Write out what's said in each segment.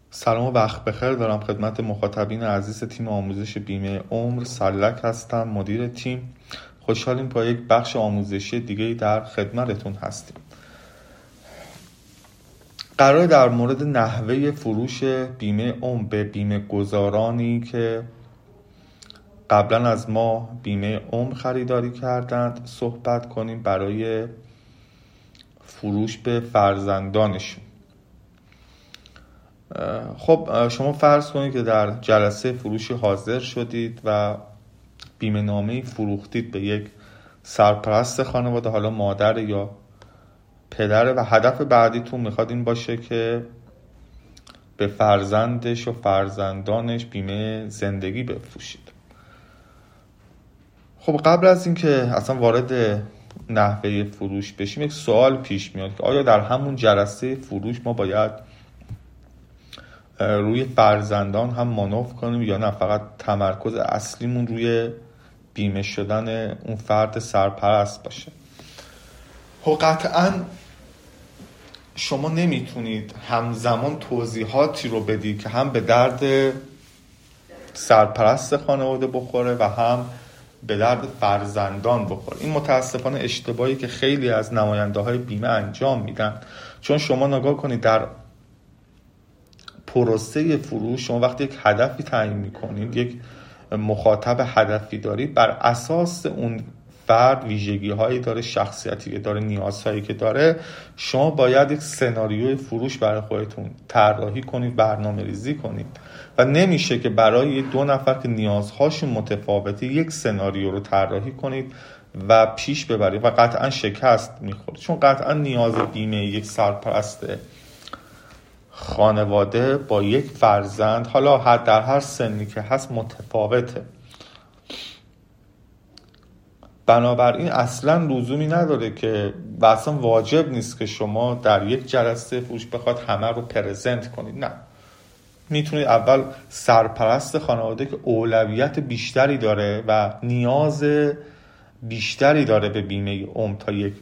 سلام و وقت بخیر دارم خدمت مخاطبین عزیز تیم آموزش بیمه عمر. سلک هستم، مدیر تیم. خوشحالیم با یک بخش آموزشی دیگه در خدمتتون هستیم. قرار در مورد نحوه فروش بیمه عمر به بیمه گذارانی که قبلا از ما بیمه عمر خریداری کردند صحبت کنیم برای فروش به فرزندانشون. خب شما فرض کنید که در جلسه فروشی حاضر شدید و بیمه نامه‌ای فروختید به یک سرپرست خانواده، حالا مادر یا پدر، و هدف بعدیتون میخواد این باشه که به فرزندش و فرزندانش بیمه زندگی بفروشید. خب قبل از اینکه اصلا وارد نحوه فروش بشیم یک سوال پیش میاد که آیا در همون جلسه فروش ما باید روی فرزندان هم مانور کنیم یا نه فقط تمرکز اصلیمون روی بیمه شدن اون فرد سرپرست باشه؟ خب قطعاً شما نمیتونید همزمان توضیحاتی رو بدید که هم به درد سرپرست خانواده بخوره و هم به درد فرزندان بخوره. این متاسفانه اشتباهی که خیلی از نماینده های بیمه انجام میدن، چون شما نگاه کنید در پروسه فروش شما وقتی یک هدفی تعیین میکنید، یک مخاطب هدفی دارید، بر اساس اون فرد ویژگی هایی داره، شخصیتی که داره، نیازهایی که داره، شما باید یک سناریوی فروش برای خودتون طراحی کنید، برنامه ریزی کنید و نمیشه که برای دو نفر که نیازهاشون متفاوته یک سناریو رو طراحی کنید و پیش ببرید و قطعا شکست میخورید، چون قطعا نیاز بیمه یک سرپرست خانواده با یک فرزند، حالا در هر سنی که هست، متفاوته. بنابراین اصلا لزومی نداره که و اصلا واجب نیست که شما در یک جلسه فروش بخواد همه رو پرزنت کنید. نه، میتونید اول سرپرست خانواده که اولویت بیشتری داره و نیاز بیشتری داره به بیمه عمر تا یک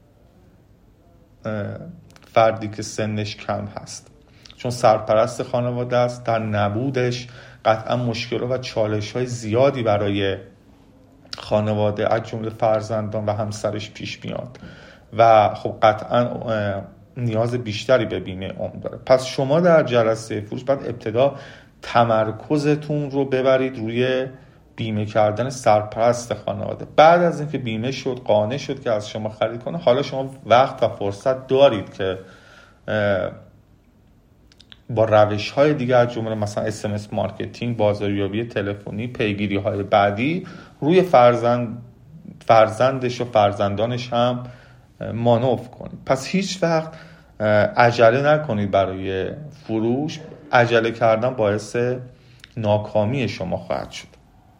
فردی که سنش کم هست، چون سرپرست خانواده است، در نبودش قطعا مشکلات و چالش‌های زیادی برای خانواده از جمله فرزندان و همسرش پیش میاد و خب قطعا نیاز بیشتری به بیمه عمر داره. پس شما در جلسه فروش باید ابتدا تمرکزتون رو ببرید روی بیمه کردن سرپرست خانواده. بعد از اینکه بیمه شد، قانع شد که از شما خرید کنه، حالا شما وقت و فرصت دارید که با روش‌های دیگه از جمله مثلا SMS مارکتینگ، بازاریابی تلفنی، پیگیری‌های بعدی روی فرزندش و فرزندانش هم مانور کنید. پس هیچ وقت عجله نکنید برای فروش. عجله کردن باعث ناکامی شما خواهد شد.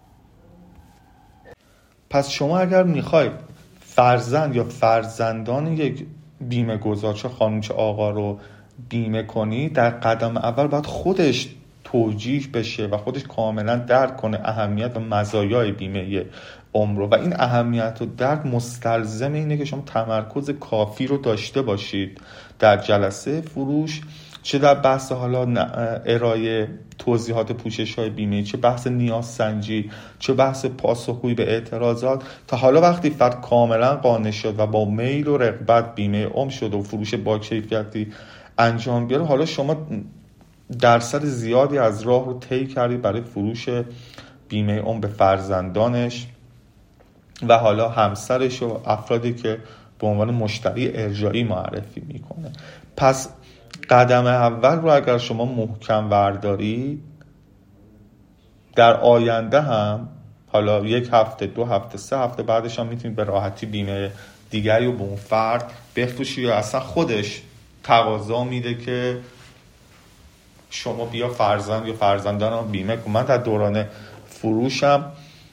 پس شما اگر میخواید فرزند یا فرزندان یک بیمه گذار، چه خانم چه آقا، رو بیمه کنی، در قدم اول باید خودش توجیه بشه و خودش کاملا درک کنه اهمیت و مزایای بیمه عمر و این اهمیت و درک مستلزم اینه که شما تمرکز کافی رو داشته باشید در جلسه فروش، چه در بحث حالا ارائه توضیحات پوشش‌های بیمه، چه بحث نیاز سنجی، چه بحث پاسخگویی به اعتراضات، تا حالا وقتی فرد کاملا قانع شد و با میل و رغبت بیمه عمر شد و فروش با کیفیتی انجام بیاره، حالا شما درصد زیادی از راه رو طی کردید برای فروش بیمه عمر به فرزندانش و حالا همسرش و افرادی که به عنوان مشتری ارجاعی معرفی میکنه. پس قدم اول رو اگر شما محکم وردارید، در آینده هم حالا 1 هفته، 2 هفته، 3 هفته بعدش هم میتونید به راحتی بیمه دیگری رو به اون فرد بفروشید یا اصلا خودش تقاضا میده که شما بیا فرزند یا فرزندانم بیمه کن. من در دوران فروشم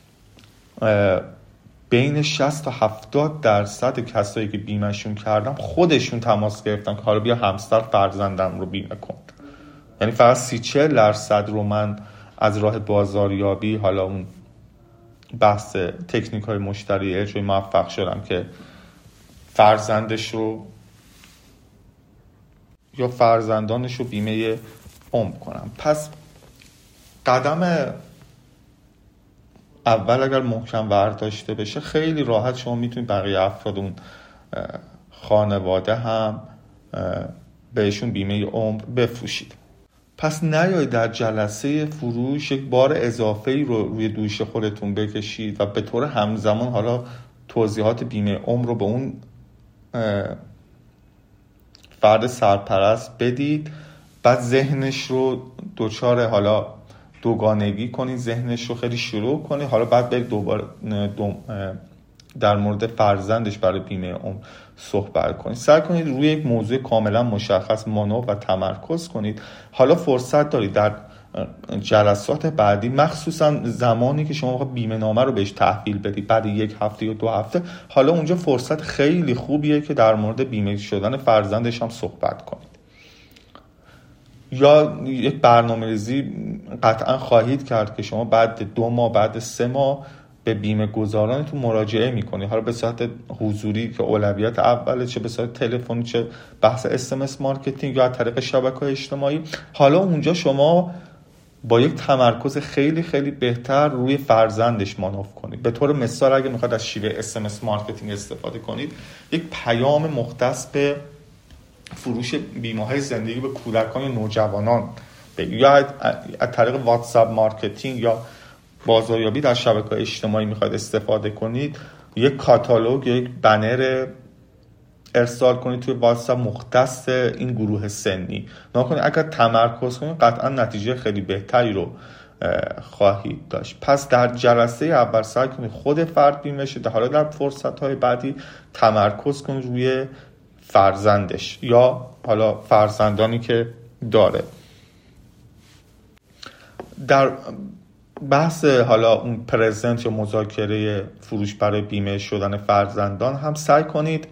بین 60 تا 70% کسایی که بیمهشون کردم خودشون تماس گرفتن که حالا بیا همسر فرزندم رو بیمه کن. یعنی فقط 30-40% رو من از راه بازاریابی، حالا اون بحث تکنیک های مشتری ارجاعی، موفق شدم که فرزندش رو یا فرزندانش رو بیمه عمر کنم. پس قدم اول اگر محکم برداشته بشه خیلی راحت شما میتونید بقیه افراد اون خانواده هم بهشون بیمه عمر بفروشید. پس نیایید در جلسه فروش یک بار اضافه‌ای رو روی دوش خودتون بکشید و به طور همزمان حالا توضیحات بیمه عمر رو به اون فرد سرپرست بدید، بعد ذهنش رو دچار حالا دوگانگی کنید، ذهنش رو خیلی شروع کنید، حالا بعد برید دوباره در مورد فرزندش برای بیمه عمر صحبت کنید. سعی کنید روی یک موضوع کاملا مشخص مانور و تمرکز کنید. حالا فرصت دارید در جلسات بعدی، مخصوصا زمانی که شما بیمه نامه رو بهش تحویل بدید بعد 1 هفته یا 2 هفته، حالا اونجا فرصت خیلی خوبیه که در مورد بیمه شدن فرزندش هم صحبت کنید. یا یک برنامه‌ریزی قطعا خواهید کرد که شما بعد 2 ماه بعد 3 ماه به بیمه گزارانتون مراجعه میکنید، حالا به صورت حضوری که اولویت اوله، چه به صورت تلفنی، چه بحث SMS مارکتینگ یا از طریق شبکه‌های اجتماعی. حالا اونجا شما با یک تمرکز خیلی خیلی بهتر روی فرزندش مانور کنید. به طور مثال اگه میخواد از شیوه SMS مارکتینگ استفاده کنید، یک پیام مختص به فروش بیمه‌های زندگی به کودکان یا نوجوانان یا از طریق واتساپ مارکتینگ یا بازاریابی در شبکه‌های اجتماعی میخواید استفاده کنید، یک کاتالوگ یا یک بنر ارسال کنید توی واتساپ مختص این گروه سنی. نکنید اگر تمرکز کنید قطعا نتیجه خیلی بهتری رو خواهید داشت. پس در جلسه اول سعی کنید خود فرد بیمه شده، حالا در فرصت‌های بعدی تمرکز کنید روی فرزندش یا حالا فرزندانی که داره. در بحث حالا اون پرزنت یا مذاکره فروش برای بیمه شدن فرزندان هم سعی کنید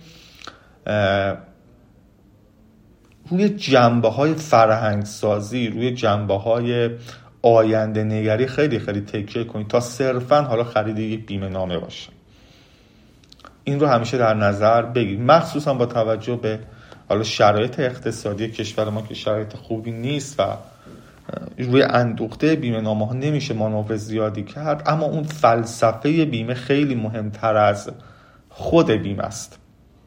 روی جنبه‌های فرهنگ سازی، روی جنبه‌های آینده نگری خیلی خیلی تکیه کنید تا صرفاً حالا خرید یک بیمه نامه باشه. این رو همیشه در نظر بگیرید، مخصوصا با توجه به حالا شرایط اقتصادی کشور ما که شرایط خوبی نیست و روی اندوخته بیمه نامه ها نمیشه مانور زیادی کرد، اما اون فلسفه بیمه خیلی مهمتر از خود بیمه است.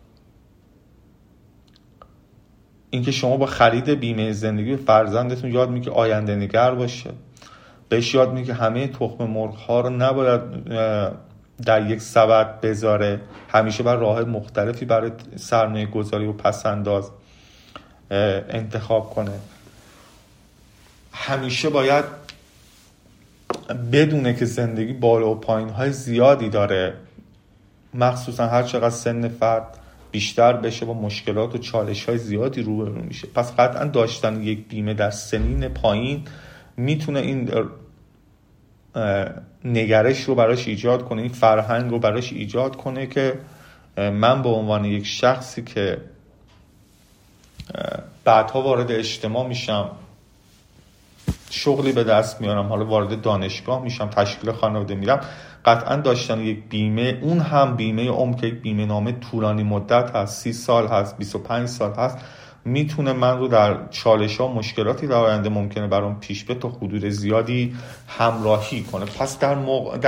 اینکه شما با خرید بیمه زندگی به فرزندتون یاد میگه آینده نگر باشه، بهش یاد میگه همه تخم مرغ ها رو نباید در یک سبد بذاره، همیشه بر راه مختلفی برای سرمایه گذاری و پسنداز انتخاب کنه، همیشه باید بدونه که زندگی بالا و پایین های زیادی داره، مخصوصا هر چقدر سن فرد بیشتر بشه با مشکلات و چالش های زیادی روبرو میشه. پس قطعا داشتن یک بیمه در سنین پایین میتونه این نگرش رو براش ایجاد کنه، این فرهنگ رو براش ایجاد کنه که من به عنوان یک شخصی که بعدها وارد اجتماع میشم، شغلی به دست میارم، حالا وارد دانشگاه میشم، تشکیل خانواده میرم، قطعا داشتن یک بیمه، اون هم بیمه عمر که یک بیمه نامه طولانی مدت هست، 30 سال هست، 25 سال هست، میتونه من رو در چالش ها مشکلاتی در آینده ممکنه برام پیش به تا حدود زیادی همراهی کنه. پس در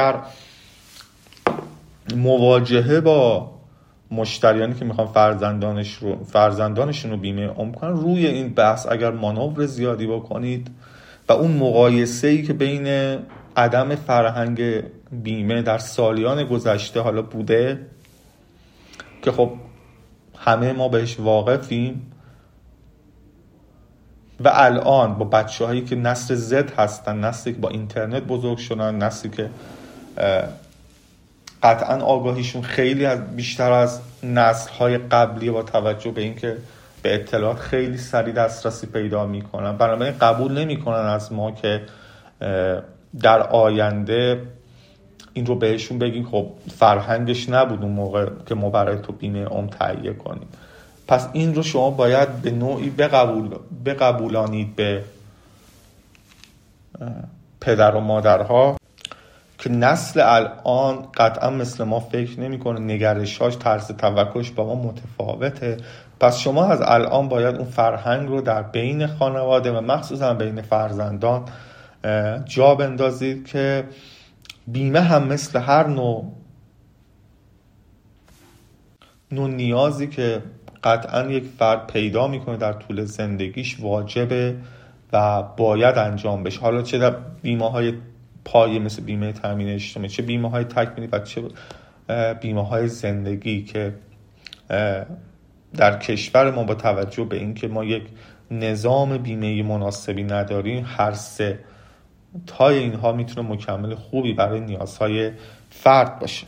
مواجهه با مشتریانی که میخوان فرزندانشون رو بیمه عمر کنن، روی این بحث اگر مانور زیادی بکنید و اون مقایسه‌ای که بین عدم فرهنگ بیمه در سالیان گذشته حالا بوده که خب همه ما بهش واقفیم و الان با بچه‌هایی که نسل زد هستن، نسلی که با اینترنت بزرگ شدن، نسلی که قطعا آگاهیشون خیلی بیشتر از نسل‌های قبلی با توجه به اینکه به اطلاعات خیلی سریع دسترسی پیدا میکنن، بنابراین قبول نمیکنن از ما که در آینده این رو بهشون بگیم خب فرهنگش نبود اون موقع که ما برای تو بیمه عمر تهیه کنیم. پس این رو شما باید به نوعی بقبولانید به پدر و مادرها که نسل الان قطعا مثل ما فکر نمی‌کنه، نگرش‌هاش، طرز تفکرش با ما متفاوته. پس شما از الان باید اون فرهنگ رو در بین خانواده و مخصوصا بین فرزندان جا بندازید که بیمه هم مثل هر نوع نیازی که قطعا یک فرد پیدا میکنه در طول زندگیش واجبه و باید انجام بشه. حالا چه در بیمه های پایه مثل بیمه تامین اجتماعی، چه بیمه های تکمیلی و چه بیمه های زندگی که در کشور ما با توجه به اینکه ما یک نظام بیمه مناسبی نداریم، هر سه تای اینها میتونه مکمل خوبی برای نیازهای فرد باشه.